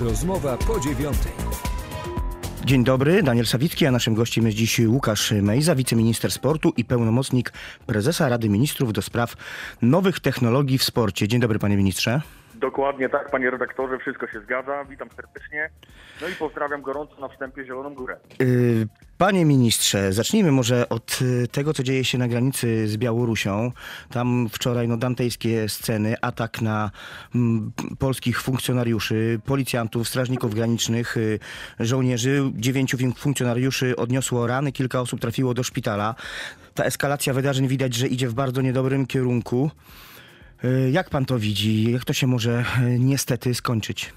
Rozmowa po 9:00. Dzień dobry, Daniel Sawicki, a naszym gościem jest dziś Łukasz Mejza, wiceminister sportu i pełnomocnik prezesa Rady Ministrów do spraw nowych technologii w sporcie. Dzień dobry, panie ministrze. Dokładnie tak, panie redaktorze, wszystko się zgadza. Witam serdecznie. No i pozdrawiam gorąco na wstępie Zieloną Górę. Panie ministrze, zacznijmy może od tego, co dzieje się na granicy z Białorusią. Tam wczoraj dantejskie sceny, atak na polskich funkcjonariuszy, policjantów, strażników granicznych, żołnierzy. 9 funkcjonariuszy odniosło rany, kilka osób trafiło do szpitala. Ta eskalacja wydarzeń widać, że idzie w bardzo niedobrym kierunku. Jak pan to widzi? Jak to się może niestety skończyć?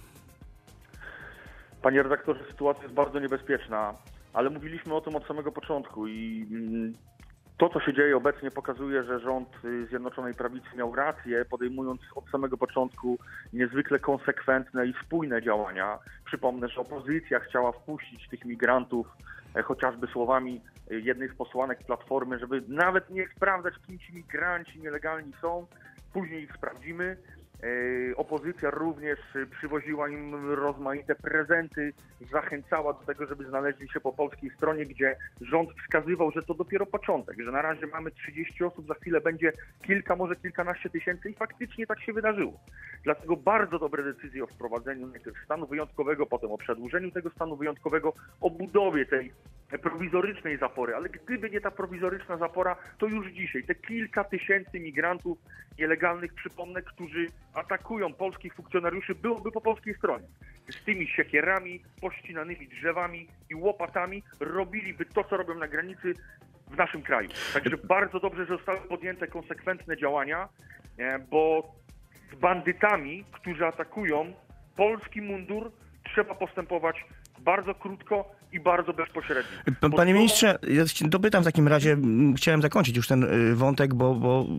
Panie redaktorze, sytuacja jest bardzo niebezpieczna, ale mówiliśmy o tym od samego początku i to, co się dzieje obecnie, pokazuje, że rząd Zjednoczonej Prawicy miał rację, podejmując od samego początku niezwykle konsekwentne i spójne działania. Przypomnę, że opozycja chciała wpuścić tych migrantów chociażby słowami jednej z posłanek Platformy, żeby nawet nie sprawdzać, kim ci migranci nielegalni są. Później ich sprawdzimy. Opozycja również przywoziła im rozmaite prezenty, zachęcała do tego, żeby znaleźli się po polskiej stronie, gdzie rząd wskazywał, że to dopiero początek, że na razie mamy 30 osób, za chwilę będzie kilka, może kilkanaście tysięcy i faktycznie tak się wydarzyło. Dlatego bardzo dobre decyzje o wprowadzeniu najpierw stanu wyjątkowego, potem o przedłużeniu tego stanu wyjątkowego, o budowie tej prowizorycznej zapory, ale gdyby nie ta prowizoryczna zapora, to już dzisiaj te kilka tysięcy migrantów nielegalnych, przypomnę, którzy atakują polskich funkcjonariuszy, byłoby po polskiej stronie. Z tymi siekierami, pościnanymi drzewami i łopatami robiliby to, co robią na granicy w naszym kraju. Także bardzo dobrze, że zostały podjęte konsekwentne działania, bo z bandytami, którzy atakują polski mundur, trzeba postępować bardzo krótko i bardzo bezpośrednio. Panie ministrze, ja dopytam w takim razie, chciałem zakończyć już ten wątek, bo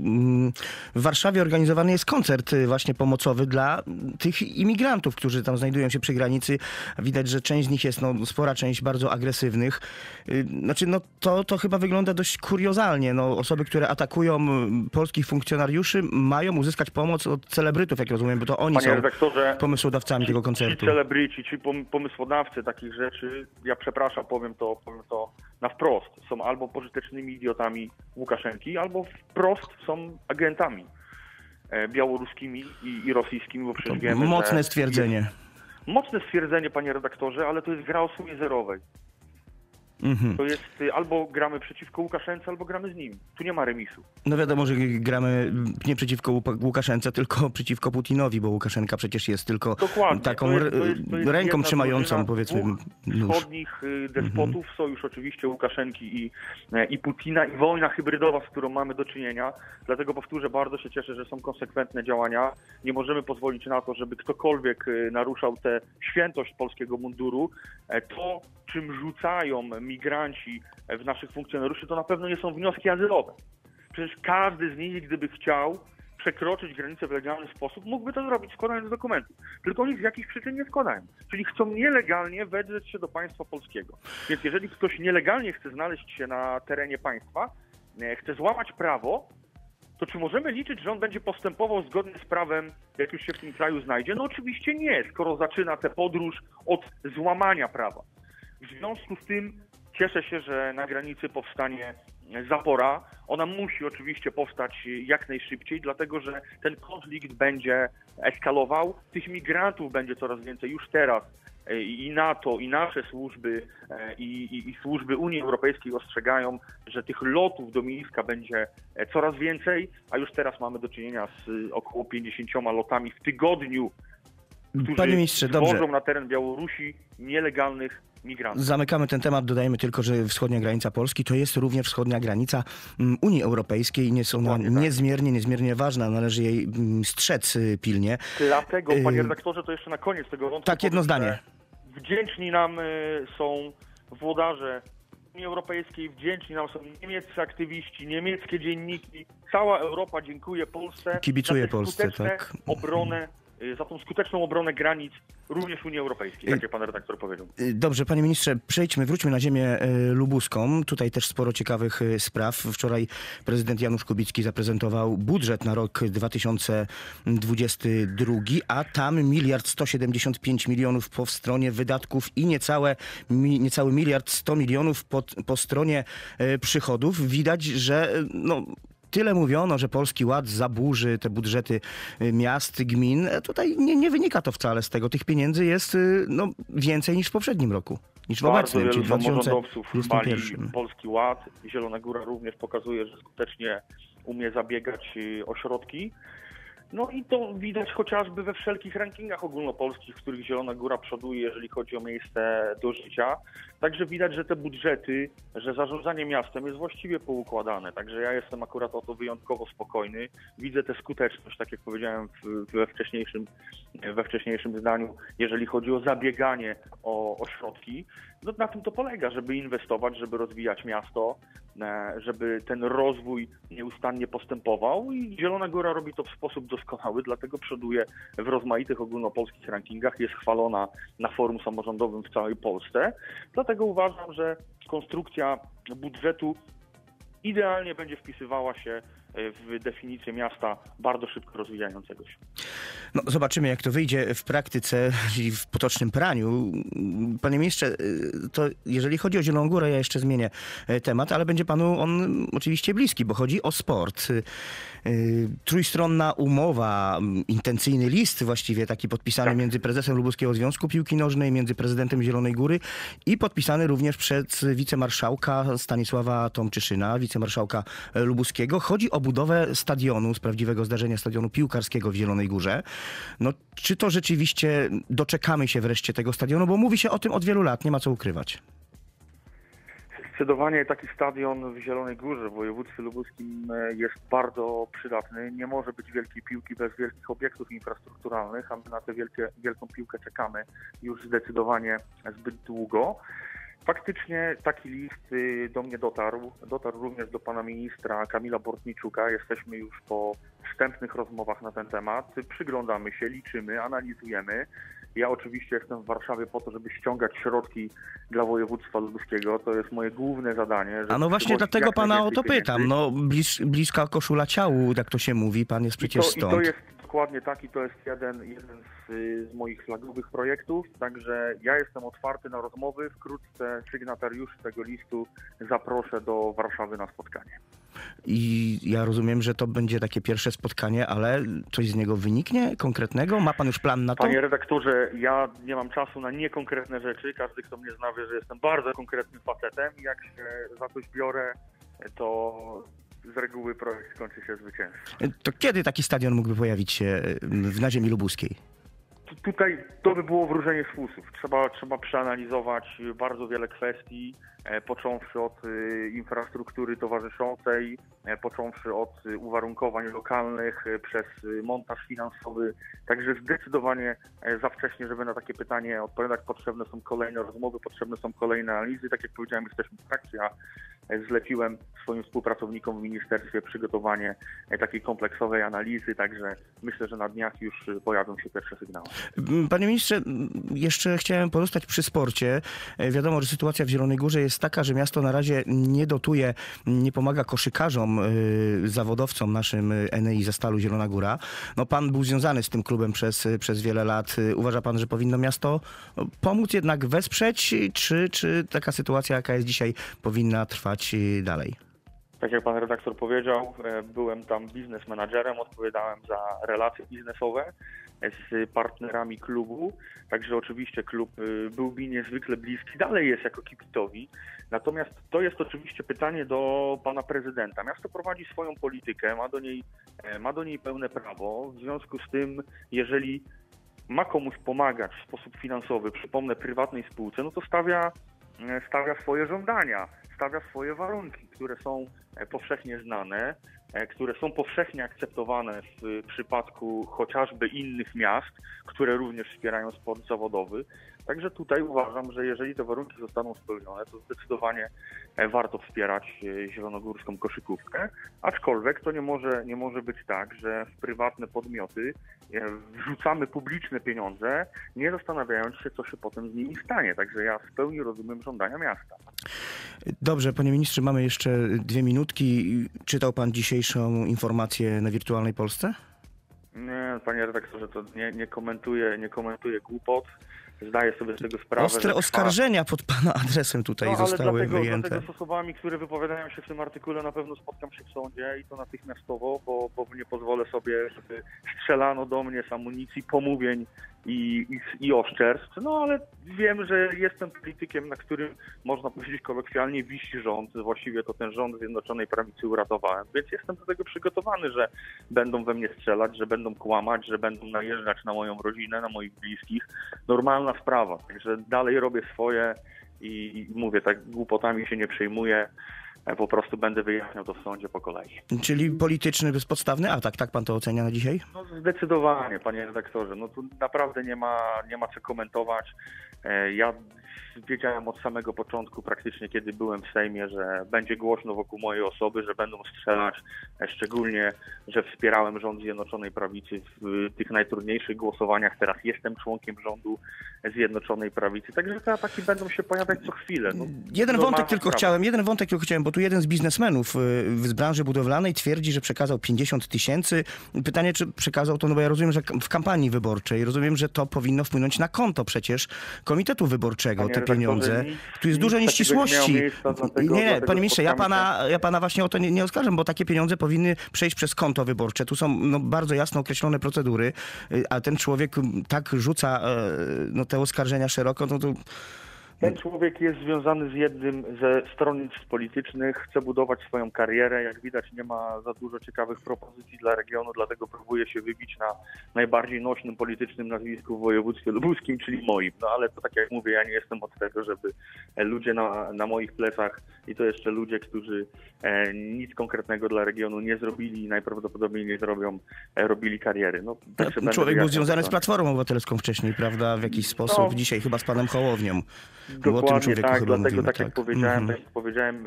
w Warszawie organizowany jest koncert właśnie pomocowy dla tych imigrantów, którzy tam znajdują się przy granicy. Widać, że część z nich jest, spora część bardzo agresywnych. Znaczy, to chyba wygląda dość kuriozalnie. Osoby, które atakują polskich funkcjonariuszy, mają uzyskać pomoc od celebrytów, jak rozumiem, bo to oni są pomysłodawcami tego koncertu. Ci celebryci, ci pomysłodawcy takich rzeczy, ja przepraszam, powiem to na wprost, są albo pożytecznymi idiotami Łukaszenki, albo wprost są agentami białoruskimi i rosyjskimi, bo przecież wiemy, mocne stwierdzenie. Mocne stwierdzenie, panie redaktorze, ale to jest gra o sumie zerowej. To jest albo gramy przeciwko Łukaszence, albo gramy z nim. Tu nie ma remisu. Wiadomo, że gramy nie przeciwko Łukaszence, tylko przeciwko Putinowi, bo Łukaszenka przecież jest tylko taką ręką trzymającą, powiedzmy, wschodnich despotów, sojusz oczywiście Łukaszenki i Putina i wojna hybrydowa, z którą mamy do czynienia. Dlatego powtórzę, bardzo się cieszę, że są konsekwentne działania. Nie możemy pozwolić na to, żeby ktokolwiek naruszał tę świętość polskiego munduru. To, czym rzucają migranci w naszych funkcjonariuszy, to na pewno nie są wnioski azylowe. Przecież każdy z nich, gdyby chciał przekroczyć granicę w legalny sposób, mógłby to zrobić, składając dokumenty. Tylko oni z jakichś przyczyn nie składają. Czyli chcą nielegalnie wedrzeć się do państwa polskiego. Więc jeżeli ktoś nielegalnie chce znaleźć się na terenie państwa, chce złamać prawo, to czy możemy liczyć, że on będzie postępował zgodnie z prawem, jak już się w tym kraju znajdzie? No oczywiście nie, skoro zaczyna tę podróż od złamania prawa. W związku z tym cieszę się, że na granicy powstanie zapora. Ona musi oczywiście powstać jak najszybciej, dlatego że ten konflikt będzie eskalował. Tych migrantów będzie coraz więcej już teraz. I NATO, i nasze służby, i służby Unii Europejskiej ostrzegają, że tych lotów do Mińska będzie coraz więcej, a już teraz mamy do czynienia z około 50 lotami w tygodniu, którzy wwożą na teren Białorusi nielegalnych migrantów. Zamykamy ten temat, dodajmy tylko, że wschodnia granica Polski to jest również wschodnia granica Unii Europejskiej i jest ona niezmiernie ważna, należy jej strzec pilnie. Dlatego, panie redaktorze, to jeszcze na koniec tego wątku. Tak, jedno zdanie. Wdzięczni nam są włodarze Unii Europejskiej, wdzięczni nam są niemieccy aktywiści, niemieckie dzienniki. Cała Europa dziękuję Polsce kibicuje za Polsce, skuteczne obronę za tą skuteczną obronę granic również Unii Europejskiej, tak jak pan redaktor powiedział. Dobrze, panie ministrze, wróćmy na ziemię lubuską. Tutaj też sporo ciekawych spraw. Wczoraj prezydent Janusz Kubicki zaprezentował budżet na rok 2022, a tam 1 175 milionów po stronie wydatków i niecały 1 100 milionów po stronie przychodów. Widać, że tyle mówiono, że Polski Ład zaburzy te budżety miast, gmin. Tutaj nie wynika to wcale z tego. Tych pieniędzy jest więcej niż w poprzednim roku. Niż w obecnym, czyli w 2021. Polski Ład. Zielona Góra również pokazuje, że skutecznie umie zabiegać o środki. No i to widać chociażby we wszelkich rankingach ogólnopolskich, w których Zielona Góra przoduje, jeżeli chodzi o miejsce do życia. Także widać, że te budżety, że zarządzanie miastem jest właściwie poukładane. Także ja jestem akurat o to wyjątkowo spokojny. Widzę tę skuteczność, tak jak powiedziałem we wcześniejszym zdaniu, jeżeli chodzi o zabieganie o środki. No na tym to polega, żeby inwestować, żeby rozwijać miasto, żeby ten rozwój nieustannie postępował i Zielona Góra robi to w sposób doskonały, dlatego przoduje w rozmaitych ogólnopolskich rankingach, jest chwalona na forum samorządowym w całej Polsce. Dlatego uważam, że konstrukcja budżetu idealnie będzie wpisywała się w definicję miasta bardzo szybko rozwijającego się. No, zobaczymy, jak to wyjdzie w praktyce i w potocznym praniu. Panie ministrze, to jeżeli chodzi o Zieloną Górę, ja jeszcze zmienię temat, ale będzie panu on oczywiście bliski, bo chodzi o sport. Trójstronna umowa, intencyjny list właściwie taki podpisany między prezesem Lubuskiego Związku Piłki Nożnej, między prezydentem Zielonej Góry i podpisany również przez wicemarszałka Stanisława Tomczyszyna, wicemarszałka lubuskiego. Chodzi o budowę stadionu, z prawdziwego zdarzenia stadionu piłkarskiego w Zielonej Górze. No, czy to rzeczywiście doczekamy się wreszcie tego stadionu? Bo mówi się o tym od wielu lat, nie ma co ukrywać. Zdecydowanie taki stadion w Zielonej Górze w województwie lubuskim jest bardzo przydatny. Nie może być wielkiej piłki bez wielkich obiektów infrastrukturalnych, a my na tę wielką piłkę czekamy już zdecydowanie zbyt długo. Faktycznie taki list do mnie dotarł również do pana ministra Kamila Bortniczuka. Jesteśmy już po wstępnych rozmowach na ten temat. Przyglądamy się, liczymy, analizujemy. Ja oczywiście jestem w Warszawie po to, żeby ściągać środki dla województwa lubuskiego. To jest moje główne zadanie. A no właśnie dlatego pana o to pytam. No bliska koszula ciału, jak to się mówi, pan jest przecież stąd. I to jest dokładnie tak i to jest jeden z moich flagowych projektów. Także ja jestem otwarty na rozmowy. Wkrótce sygnatariuszy tego listu zaproszę do Warszawy na spotkanie. I ja rozumiem, że to będzie takie pierwsze spotkanie, ale coś z niego wyniknie konkretnego? Ma pan już plan na to? Panie redaktorze, ja nie mam czasu na niekonkretne rzeczy. Każdy, kto mnie zna, wie, że jestem bardzo konkretnym facetem. Jak się za coś biorę, to z reguły projekt skończy się zwycięstwem. To kiedy taki stadion mógłby pojawić się na ziemi lubuskiej? Tutaj to by było wróżenie z fusów. Trzeba przeanalizować bardzo wiele kwestii, począwszy od infrastruktury towarzyszącej, począwszy od uwarunkowań lokalnych, przez montaż finansowy. Także zdecydowanie za wcześnie, żeby na takie pytanie odpowiadać. Potrzebne są kolejne rozmowy, potrzebne są kolejne analizy. Tak jak powiedziałem, jesteśmy w trakcie. Ja zleciłem swoim współpracownikom w ministerstwie przygotowanie takiej kompleksowej analizy, także myślę, że na dniach już pojawią się pierwsze sygnały. Panie ministrze, jeszcze chciałem pozostać przy sporcie. Wiadomo, że sytuacja w Zielonej Górze jest taka, że miasto na razie nie dotuje, nie pomaga koszykarzom, zawodowcom naszym Enei Zastalu Zielona Góra. No, pan był związany z tym klubem przez wiele lat. Uważa pan, że powinno miasto pomóc jednak wesprzeć, czy taka sytuacja, jaka jest dzisiaj, powinna trwać dalej? Tak jak pan redaktor powiedział, byłem tam biznes managerem, odpowiadałem za relacje biznesowe z partnerami klubu, także oczywiście klub był mi niezwykle bliski, dalej jest jako kibicowi. Natomiast to jest oczywiście pytanie do pana prezydenta. Miasto prowadzi swoją politykę, ma do niej pełne prawo, w związku z tym, jeżeli ma komuś pomagać w sposób finansowy, przypomnę, prywatnej spółce, no to stawia swoje żądania, stawia swoje warunki, które są powszechnie znane, które są powszechnie akceptowane w przypadku chociażby innych miast, które również wspierają sport zawodowy. Także tutaj uważam, że jeżeli te warunki zostaną spełnione, to zdecydowanie warto wspierać zielonogórską koszykówkę, aczkolwiek to nie może być tak, że w prywatne podmioty wrzucamy publiczne pieniądze, nie zastanawiając się, co się potem z nimi stanie. Także ja w pełni rozumiem żądania miasta. Dobrze, panie ministrze, mamy jeszcze 2 minutki. Czytał pan dzisiejszą informację na Wirtualnej Polsce? Nie, panie redaktorze, to nie komentuję głupot. Zdaję sobie z tego sprawę. Ostre oskarżenia pod pana adresem tutaj zostały wyjęte. Dlatego z osobami, które wypowiadają się w tym artykule, na pewno spotkam się w sądzie i to natychmiastowo, bo nie pozwolę sobie, żeby strzelano do mnie z amunicji, pomówień i oszczerstw. No ale wiem, że jestem politykiem, na którym, można powiedzieć kolokwialnie, wisi rząd. Właściwie to ten rząd Zjednoczonej Prawicy uratowałem. Więc jestem do tego przygotowany, że będą we mnie strzelać, że będą kłamać, że będą najeżdżać na moją rodzinę, na moich bliskich. Normalna sprawa. Także dalej robię swoje i mówię, tak głupotami się nie przejmuję. Po prostu będę wyjaśniał to w sądzie po kolei. Czyli polityczny, bezpodstawny atak, tak pan to ocenia na dzisiaj? No zdecydowanie, panie redaktorze. No tu naprawdę nie ma co komentować. Ja wiedziałem od samego początku, praktycznie kiedy byłem w Sejmie, że będzie głośno wokół mojej osoby, że będą strzelać, szczególnie, że wspierałem rząd Zjednoczonej Prawicy w tych najtrudniejszych głosowaniach. Teraz jestem członkiem rządu Zjednoczonej Prawicy, także te ataki będą się pojawiać co chwilę. No, jeden wątek tylko chciałem, bo tu jeden z biznesmenów z branży budowlanej twierdzi, że przekazał 50 000. Pytanie, czy przekazał to, no bo ja rozumiem, że w kampanii wyborczej, rozumiem, że to powinno wpłynąć na konto przecież Komitetu Wyborczego, te pieniądze. Tu jest dużo nieścisłości. Nie, panie ministrze, ja pana właśnie o to nie oskarżam, bo takie pieniądze powinny przejść przez konto wyborcze. Tu są bardzo jasno określone procedury, a ten człowiek tak rzuca te oskarżenia szeroko, no to... Ten człowiek jest związany z jednym ze stronnictw politycznych, chce budować swoją karierę. Jak widać, nie ma za dużo ciekawych propozycji dla regionu, dlatego próbuje się wybić na najbardziej nośnym politycznym nazwisku w województwie lubuskim, czyli moim. No ale to tak jak mówię, ja nie jestem od tego, żeby ludzie na moich plecach i to jeszcze ludzie, którzy nic konkretnego dla regionu nie zrobili i najprawdopodobniej nie zrobią, robili kariery. No, tak człowiek był związany z Platformą Obywatelską wcześniej, prawda? W jakiś sposób. Dzisiaj chyba z panem Hołownią. Dokładnie tak, dlatego mówimy, tak jak powiedziałem,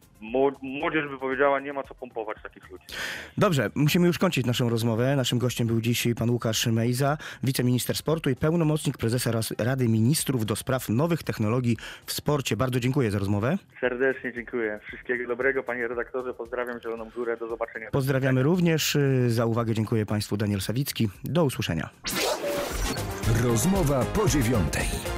młodzież by powiedziała, nie ma co pompować takich ludzi. Dobrze, musimy już kończyć naszą rozmowę. Naszym gościem był dzisiaj pan Łukasz Mejza, wiceminister sportu i pełnomocnik prezesa Rady Ministrów do spraw nowych technologii w sporcie. Bardzo dziękuję za rozmowę. Serdecznie dziękuję. Wszystkiego dobrego, panie redaktorze. Pozdrawiam Zieloną Górę. Do zobaczenia. Pozdrawiamy również. Za uwagę dziękuję państwu. Daniel Sawicki. Do usłyszenia. Rozmowa po 9:00.